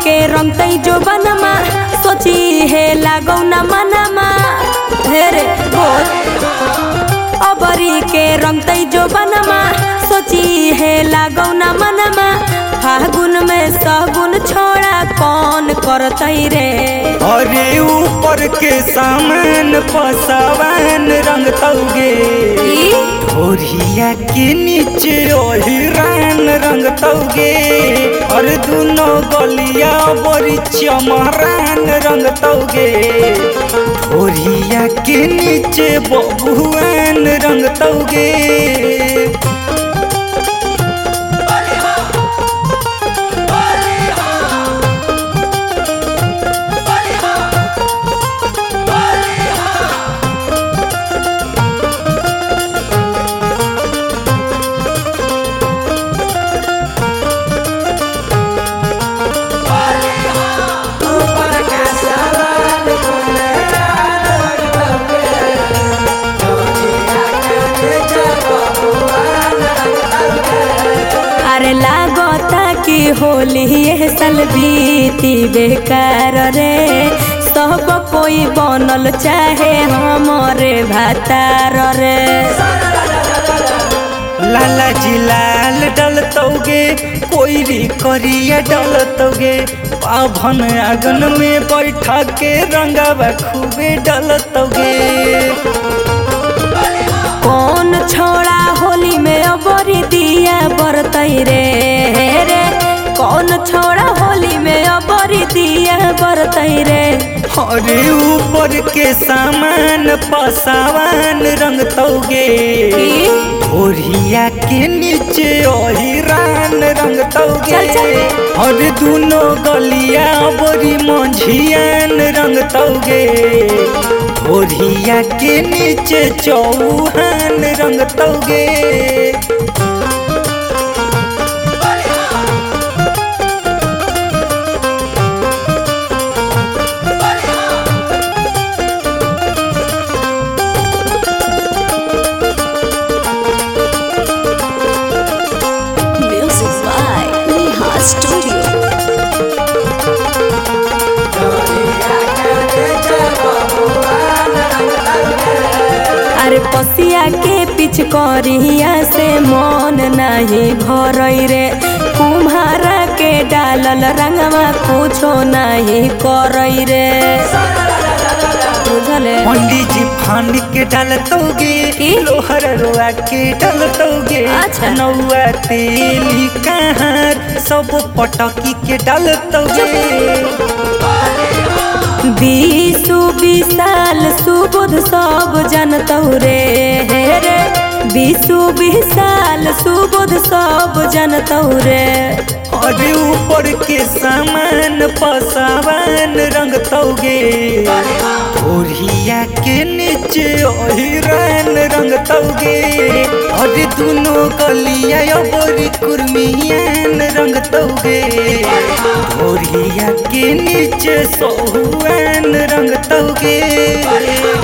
के रमतई जो बनमा सोची है लागौ न मनमा हेरे बोल अबरी के रमतई जो बनमा सोची है लागौ न मनमा फागुन में सगुन छोड़ा कौन करतई रे अरे ऊपर के सामान पसावान रंग तौगे ढोरिया के नीचे ओहिरान रंग तौगे और दोनों गलिया बड़ी चमरान रंग तौगे ढोरिया के नीचे बबुआन रंग तौगे अरे लागता कि होली ये साल बीती बेकार रे सब कोई बनल चाहे हमरे भातार रे लाला जी लाल डलतौगे कोईरी करिया डलतौगे पाभन आंगन में बैठा के रंगावा खूबे डलतौगे कौन छोड़ा होली में अबरी दिया बरतई रे रे कौन छोड़ा होली में अबरी दिया बरतई रे अरे ऊपर के सामान पसावान रंग तौगे ढोरिया के नीचे ओहिरान रंग तौगे और दोनों गलिया बड़ी मंझियान रंग तौगे ढोरिया के नीचे चौहान रंग तौगे Music by Neha Studio. अरे पसिया के पिछ करिया से मन नहीं भरई रे कुम्हारा के डालल रंगवा कुछो नहीं करई रे बुझले पंडित जी फांड के डालतौगे लोहर रोआ के डालतौगे अच्छा। नौआ तेली कहार सब पटकी के डालतौगे बीसु विशाल सुबुध सब जनतौ रे रे बीसु विशाल सुबुध सब जनतौ रे अरे ऊपर के सामान पसावान रंग तौगे ढोरिया के नीचे ओहिरान रंग तौगे अरे दोनों गलिया बड़ी कुर्मियान रंग तौगे ढोरिया के नीचे सोहुआन रंग तौगे